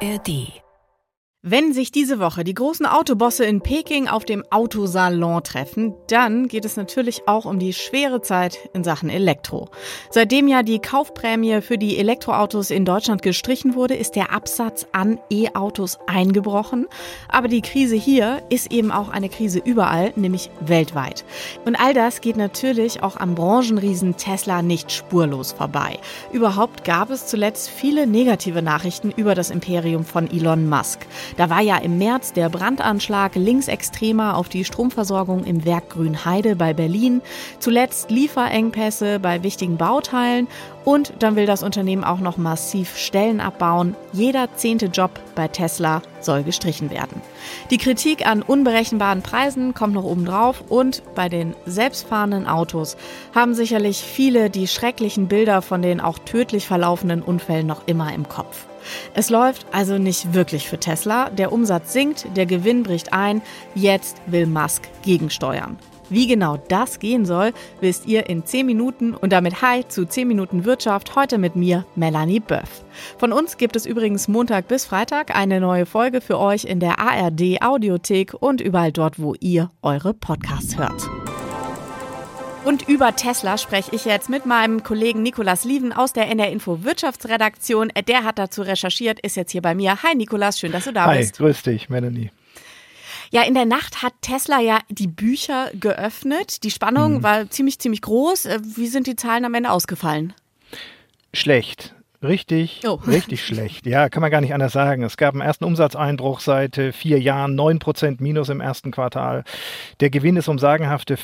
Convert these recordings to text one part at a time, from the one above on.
ARD. Wenn sich diese Woche die großen Autobosse in Peking auf dem Autosalon treffen, dann geht es natürlich auch um die schwere Zeit in Sachen Elektro. Seitdem ja die Kaufprämie für die Elektroautos in Deutschland gestrichen wurde, ist der Absatz an E-Autos eingebrochen. Aber die Krise hier ist eben auch eine Krise überall, nämlich weltweit. Und all das geht natürlich auch am Branchenriesen Tesla nicht spurlos vorbei. Überhaupt gab es zuletzt viele negative Nachrichten über das Imperium von Elon Musk. Da war ja im März der Brandanschlag Linksextremer auf die Stromversorgung im Werk Grünheide bei Berlin, zuletzt Lieferengpässe bei wichtigen Bauteilen und dann will das Unternehmen auch noch massiv Stellen abbauen. Jeder 10. Job bei Tesla soll gestrichen werden. Die Kritik an unberechenbaren Preisen kommt noch obendrauf und bei den selbstfahrenden Autos haben sicherlich viele die schrecklichen Bilder von den auch tödlich verlaufenden Unfällen noch immer im Kopf. Es läuft also nicht wirklich für Tesla. Der Umsatz sinkt, der Gewinn bricht ein. Jetzt will Musk gegensteuern. Wie genau das gehen soll, wisst ihr in 10 Minuten. Und damit hi zu 10 Minuten Wirtschaft, heute mit mir, Melanie Böff. Von uns gibt es übrigens Montag bis Freitag eine neue Folge für euch in der ARD Audiothek und überall dort, wo ihr eure Podcasts hört. Und über Tesla spreche ich jetzt mit meinem Kollegen Nicolas Lieven aus der NDR Info Wirtschaftsredaktion. Der hat dazu recherchiert, ist jetzt hier bei mir. Hi Nicolas, schön, dass du da bist. Hi, grüß dich, Melanie. Ja, in der Nacht hat Tesla ja die Bücher geöffnet. Die Spannung war ziemlich groß. Wie sind die Zahlen am Ende ausgefallen? Schlecht. Richtig schlecht. Ja, kann man gar nicht anders sagen. Es gab einen ersten Umsatzeinbruch seit 4 Jahren, 9% Minus im ersten Quartal. Der Gewinn ist um sagenhafte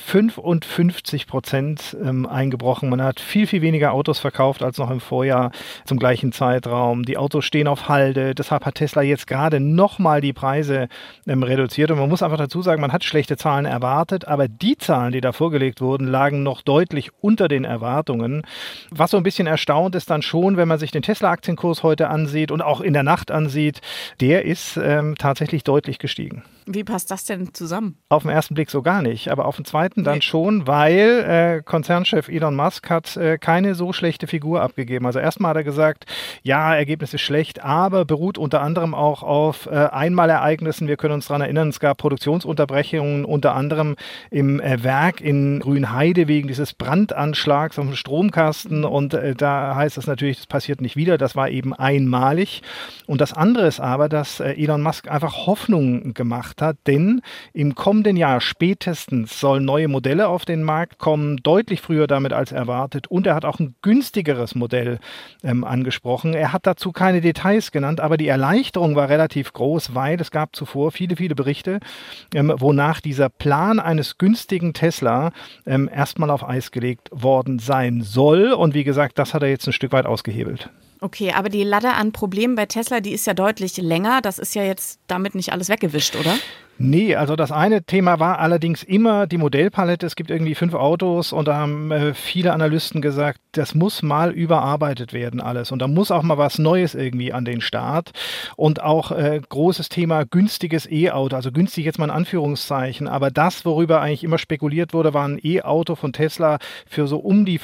55% eingebrochen. Man hat viel weniger Autos verkauft als noch im Vorjahr zum gleichen Zeitraum. Die Autos stehen auf Halde. Deshalb hat Tesla jetzt gerade nochmal die Preise reduziert. Und man muss einfach dazu sagen, man hat schlechte Zahlen erwartet, aber die Zahlen, die da vorgelegt wurden, lagen noch deutlich unter den Erwartungen. Was so ein bisschen erstaunt ist dann schon, wenn man sich den Tesla-Aktienkurs heute ansieht und auch in der Nacht ansieht, der ist tatsächlich deutlich gestiegen. Wie passt das denn zusammen? Auf den ersten Blick so gar nicht, aber auf den zweiten dann schon, weil Konzernchef Elon Musk hat keine so schlechte Figur abgegeben. Also erstmal hat er gesagt, ja, Ergebnis ist schlecht, aber beruht unter anderem auch auf Einmalereignissen. Wir können uns daran erinnern, es gab Produktionsunterbrechungen unter anderem im Werk in Grünheide wegen dieses Brandanschlags auf dem Stromkasten und da heißt es natürlich, das passiert nicht wieder, das war eben einmalig. Und das andere ist aber, dass Elon Musk einfach Hoffnung gemacht hat, denn im kommenden Jahr spätestens sollen neue Modelle auf den Markt kommen, deutlich früher damit als erwartet und er hat auch ein günstigeres Modell angesprochen. Er hat dazu keine Details genannt, aber die Erleichterung war relativ groß, weil es gab zuvor viele Berichte, wonach dieser Plan eines günstigen Tesla erstmal auf Eis gelegt worden sein soll und wie gesagt, das hat er jetzt ein Stück weit ausgehebelt. Okay, aber die Latte an Problemen bei Tesla, die ist ja deutlich länger. Das ist ja jetzt damit nicht alles weggewischt, oder? Nee, also das eine Thema war allerdings immer die Modellpalette. Es gibt irgendwie 5 Autos und da haben viele Analysten gesagt, das muss mal überarbeitet werden alles. Und da muss auch mal was Neues irgendwie an den Start. Und auch großes Thema günstiges E-Auto, also günstig jetzt mal in Anführungszeichen. Aber das, worüber eigentlich immer spekuliert wurde, war ein E-Auto von Tesla für so um die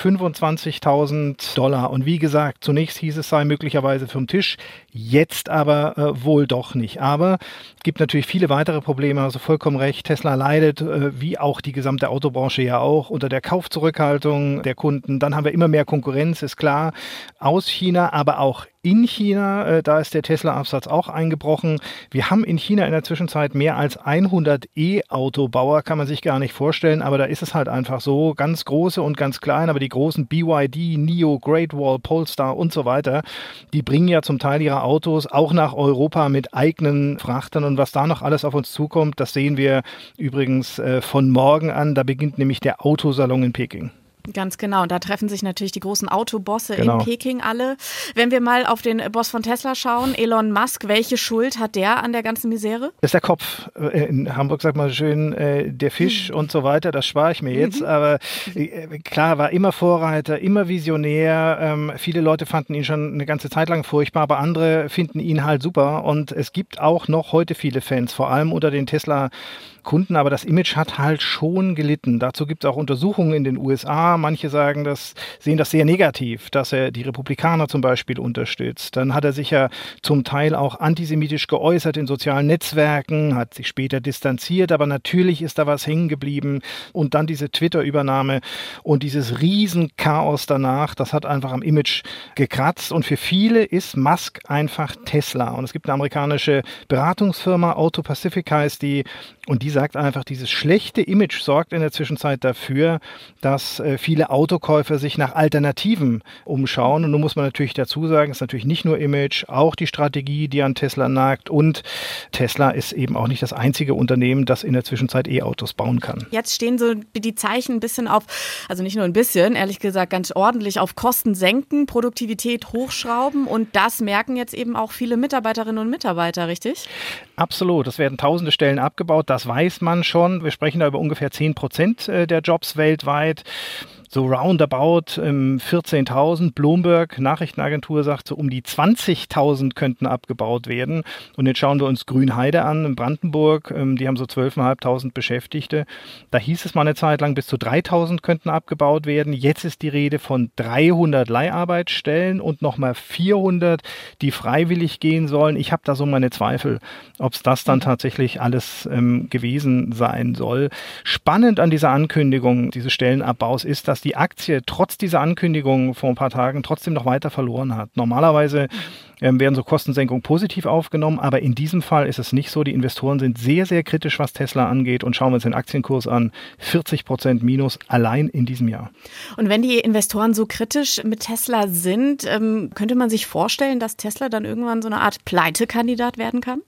$25.000. Und wie gesagt, zunächst hieß es, sei möglicherweise vom Tisch, jetzt aber wohl doch nicht. Aber es gibt natürlich viele weitere Probleme. Also vollkommen recht, Tesla leidet, wie auch die gesamte Autobranche ja auch, unter der Kaufzurückhaltung der Kunden. Dann haben wir immer mehr Konkurrenz, ist klar, aus China, aber auch in China. Da ist der Tesla-Absatz auch eingebrochen. Wir haben in China in der Zwischenzeit mehr als 100 E-Autobauer, kann man sich gar nicht vorstellen, aber da ist es halt einfach so, ganz große und ganz kleine, aber die großen BYD, NIO, Great Wall, Polestar und so weiter, die bringen ja zum Teil ihre Autos auch nach Europa mit eigenen Frachtern und was da noch alles auf uns zukommt, das sehen wir übrigens von morgen an. Da beginnt nämlich der Autosalon in Peking. Ganz genau. Und da treffen sich natürlich die großen Autobosse in Peking alle. Wenn wir mal auf den Boss von Tesla schauen, Elon Musk, welche Schuld hat der an der ganzen Misere? Das ist der Kopf. In Hamburg sagt man schön, der Fisch und so weiter, das spare ich mir jetzt. Aber klar, war immer Vorreiter, immer Visionär. Viele Leute fanden ihn schon eine ganze Zeit lang furchtbar, aber andere finden ihn halt super. Und es gibt auch noch heute viele Fans, vor allem unter den Tesla Kunden, aber das Image hat halt schon gelitten. Dazu gibt es auch Untersuchungen in den USA. Manche sehen das sehr negativ, dass er die Republikaner zum Beispiel unterstützt. Dann hat er sich ja zum Teil auch antisemitisch geäußert in sozialen Netzwerken, hat sich später distanziert, aber natürlich ist da was hängen geblieben. Und dann diese Twitter-Übernahme und dieses Riesenchaos danach, das hat einfach am Image gekratzt. Und für viele ist Musk einfach Tesla. Und es gibt eine amerikanische Beratungsfirma, Auto Pacific heißt die, und die sagt einfach, dieses schlechte Image sorgt in der Zwischenzeit dafür, dass viele Autokäufer sich nach Alternativen umschauen. Und nun muss man natürlich dazu sagen, es ist natürlich nicht nur Image, auch die Strategie, die an Tesla nagt. Und Tesla ist eben auch nicht das einzige Unternehmen, das in der Zwischenzeit E-Autos bauen kann. Jetzt stehen so die Zeichen ein bisschen auf, also nicht nur ein bisschen, ehrlich gesagt ganz ordentlich auf Kosten senken, Produktivität hochschrauben. Und das merken jetzt eben auch viele Mitarbeiterinnen und Mitarbeiter, richtig? Absolut. Es werden tausende Stellen abgebaut. Das weiß man schon. Wir sprechen da über ungefähr 10% der Jobs weltweit. So roundabout 14.000. Bloomberg, Nachrichtenagentur, sagt, so um die 20.000 könnten abgebaut werden. Und jetzt schauen wir uns Grünheide an in Brandenburg. Die haben so 12.500 Beschäftigte. Da hieß es mal eine Zeit lang, bis zu 3.000 könnten abgebaut werden. Jetzt ist die Rede von 300 Leiharbeitsstellen und nochmal 400, die freiwillig gehen sollen. Ich habe da so meine Zweifel, ob es das dann tatsächlich alles gewesen sein soll. Spannend an dieser Ankündigung dieses Stellenabbaus ist, dass die Aktie trotz dieser Ankündigung vor ein paar Tagen trotzdem noch weiter verloren hat. Normalerweise werden so Kostensenkungen positiv aufgenommen, aber in diesem Fall ist es nicht so. Die Investoren sind sehr, sehr kritisch, was Tesla angeht, und schauen wir uns den Aktienkurs an. 40% Minus allein in diesem Jahr. Und wenn die Investoren so kritisch mit Tesla sind, könnte man sich vorstellen, dass Tesla dann irgendwann so eine Art Pleitekandidat werden kann?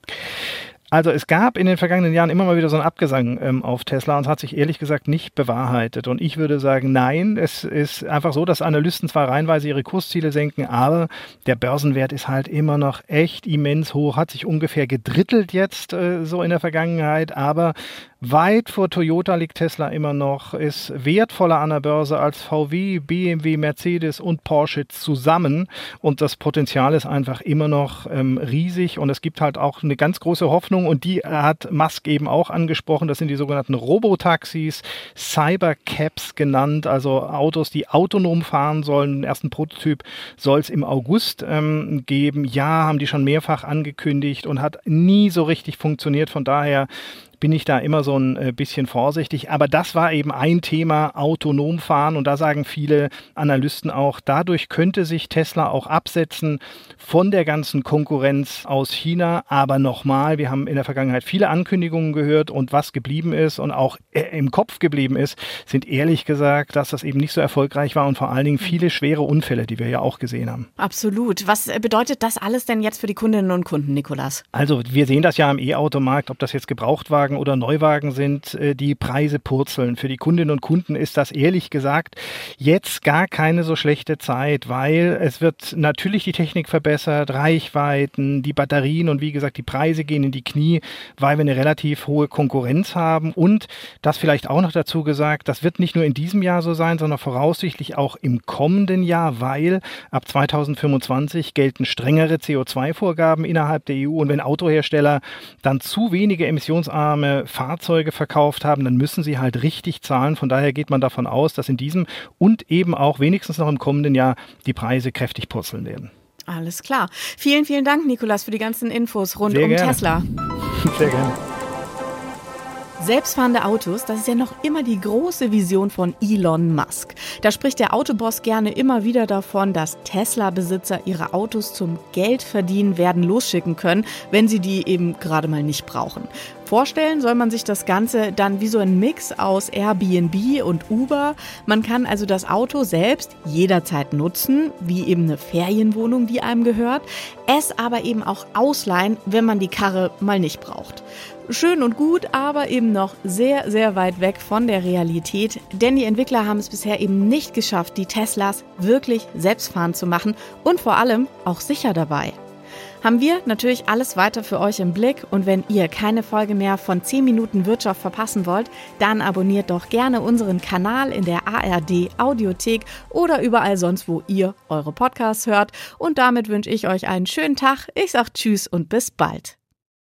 Also es gab in den vergangenen Jahren immer mal wieder so einen Abgesang auf Tesla, und es hat sich ehrlich gesagt nicht bewahrheitet. Und ich würde sagen, nein, es ist einfach so, dass Analysten zwar reihenweise ihre Kursziele senken, aber der Börsenwert ist halt immer noch echt immens hoch, hat sich ungefähr gedrittelt jetzt so in der Vergangenheit, aber weit vor Toyota liegt Tesla immer noch, ist wertvoller an der Börse als VW, BMW, Mercedes und Porsche zusammen, und das Potenzial ist einfach immer noch riesig, und es gibt halt auch eine ganz große Hoffnung, und die hat Musk eben auch angesprochen. Das sind die sogenannten Robotaxis, Cybercabs genannt, also Autos, die autonom fahren sollen. Den ersten Prototyp soll es im August geben. Ja, haben die schon mehrfach angekündigt und hat nie so richtig funktioniert. Von daher bin ich da immer so ein bisschen vorsichtig. Aber das war eben ein Thema, autonom fahren. Und da sagen viele Analysten auch, dadurch könnte sich Tesla auch absetzen von der ganzen Konkurrenz aus China. Aber nochmal, wir haben in der Vergangenheit viele Ankündigungen gehört, und was geblieben ist und auch im Kopf geblieben ist, sind ehrlich gesagt, dass das eben nicht so erfolgreich war, und vor allen Dingen viele schwere Unfälle, die wir ja auch gesehen haben. Absolut. Was bedeutet das alles denn jetzt für die Kundinnen und Kunden, Nikolas? Also wir sehen das ja im E-Automarkt, ob das jetzt Gebrauchtwagen oder Neuwagen sind, die Preise purzeln. Für die Kundinnen und Kunden ist das ehrlich gesagt jetzt gar keine so schlechte Zeit, weil es wird natürlich die Technik verbessert, Reichweiten, die Batterien, und wie gesagt, die Preise gehen in die Knie, weil wir eine relativ hohe Konkurrenz haben. Und das vielleicht auch noch dazu gesagt, das wird nicht nur in diesem Jahr so sein, sondern voraussichtlich auch im kommenden Jahr, weil ab 2025 gelten strengere CO2-Vorgaben innerhalb der EU, und wenn Autohersteller dann zu wenige emissionsarme Fahrzeuge verkauft haben, dann müssen sie halt richtig zahlen. Von daher geht man davon aus, dass in diesem und eben auch wenigstens noch im kommenden Jahr die Preise kräftig purzeln werden. Alles klar. Vielen, vielen Dank, Nikolas, für die ganzen Infos rund um Tesla. Sehr gerne. Selbstfahrende Autos, das ist ja noch immer die große Vision von Elon Musk. Da spricht der Autoboss gerne immer wieder davon, dass Tesla-Besitzer ihre Autos zum Geldverdienen werden losschicken können, wenn sie die eben gerade mal nicht brauchen. Vorstellen soll man sich das Ganze dann wie so ein Mix aus Airbnb und Uber. Man kann also das Auto selbst jederzeit nutzen, wie eben eine Ferienwohnung, die einem gehört, es aber eben auch ausleihen, wenn man die Karre mal nicht braucht. Schön und gut, aber eben noch sehr, sehr weit weg von der Realität, denn die Entwickler haben es bisher eben nicht geschafft, die Teslas wirklich selbstfahrend zu machen und vor allem auch sicher dabei. Haben wir natürlich alles weiter für euch im Blick, und wenn ihr keine Folge mehr von 10 Minuten Wirtschaft verpassen wollt, dann abonniert doch gerne unseren Kanal in der ARD Audiothek oder überall sonst, wo ihr eure Podcasts hört. Und damit wünsche ich euch einen schönen Tag. Ich sage Tschüss und bis bald.